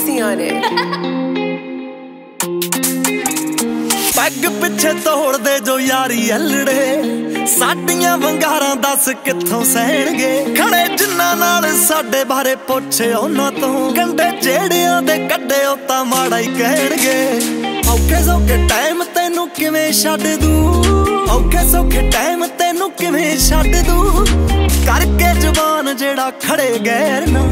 Mixy on it. Peg पिछे तोड़ दे जो यारी अल्लड़े साडियां वंगारां दस कित्थों सहणगे खड़े जिन्ना नाल साडे बारे पुछे उन्हां तों गंढे जेड़ियां दे कड्डे ओ तां माड़ा ही कहणगे औखे सौखे टाइम तैनूं किवें छड्ड दूं औखे सौखे टाइम तैनूं किवें छड्ड दूं करके जवान जेड़ा खड़े गैर ना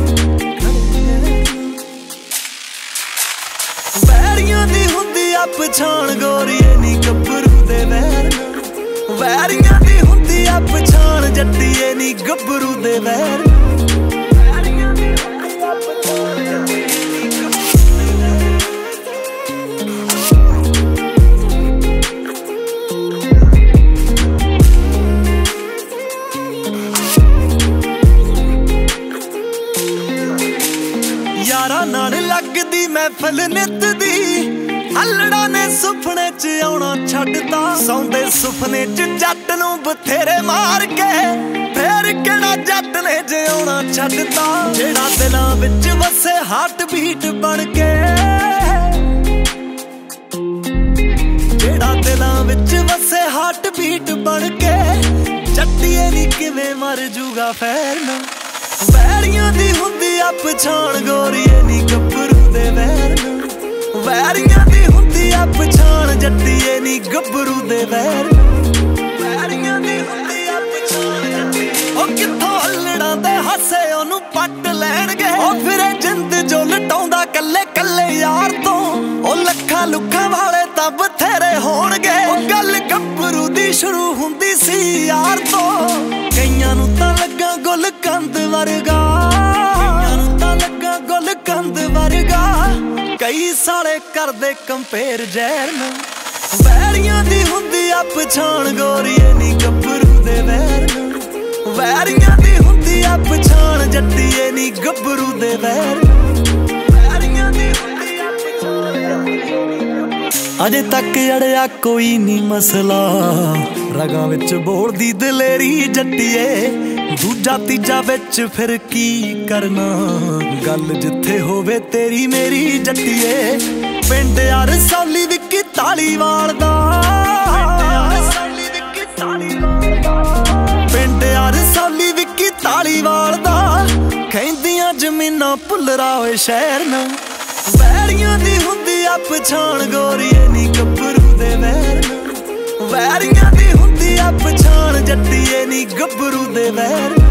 वैरियां दी हुंदी आ पछाण गोरीए नी गब्बरू दे वैर ना वैरियां दी हुंदी आ पछाण जट्टीए नी गब्बरू दे वैर यारा नाल लगदी महफिल नित दी अल्लड़ा ने सुपने च आउणा छड्डता सौंदे सुपने च जट नूं बथेरे मार के फेर किहड़ा जट ने जे आउणा छड्डता जेड़ा दिलां विच वसे हार्ट बीट बन के जेड़ा दिलां विच वसे हार्ट बीट बन के जट्टीए नी किवें मर जूगा फैरना वैरियां दी हुंदी आ पछाण गोरीए नी गब्बरू दे वैर ना वैरियां दी हुंदी आ पछाण जट्टीए नी गब्बरू दे वैर वैरियां दी हुंदी आ पछाण ओ कित्थों अल्लड़ां दे हासे ओनू पट लैणगे ओ फिरे जिंद जो लटाउंदा कल्ले कल्ले यार तों ओ लखां लुखां वाले तां बथेरे होणगे ओ गल गब्बरू दी शुरू हुंदी सी यार तों कईयां नूं तां लग्गा गुल कंद वर्गा कईयां नूं तां लग्गा गुल कंद वर्गा कई साले करदे कंपेयर जहर ना वैरियां दी हुंदी आ पछाण गोरीए नी गब्बरू दे वैर ना वैरियां दी हुंदी आ पछाण जट्टीए नी गब्बरू दे वैर वैरियां दी हुंदी आ पछाण अजे तक अड़िया कोई नी मसला रगां विच बोलदी दलेरी जट्टीए दूजा तीजा विच फिर की करना गल जिथे होवे तेरी मेरी जट्टीए पिंड यार सौली विक्की धालीवाल दा पिंड यार सौली विक्की धालीवाल दा कहंदियां जमीनां भुल्लरा होए शहर ना वैरियां दी हुंदी आ पछाण गोरीए नी गब्बरू दे वैर ना वैरियां दी हुंदी आ पछाण जट्टीए नी गब्बरू दे वैर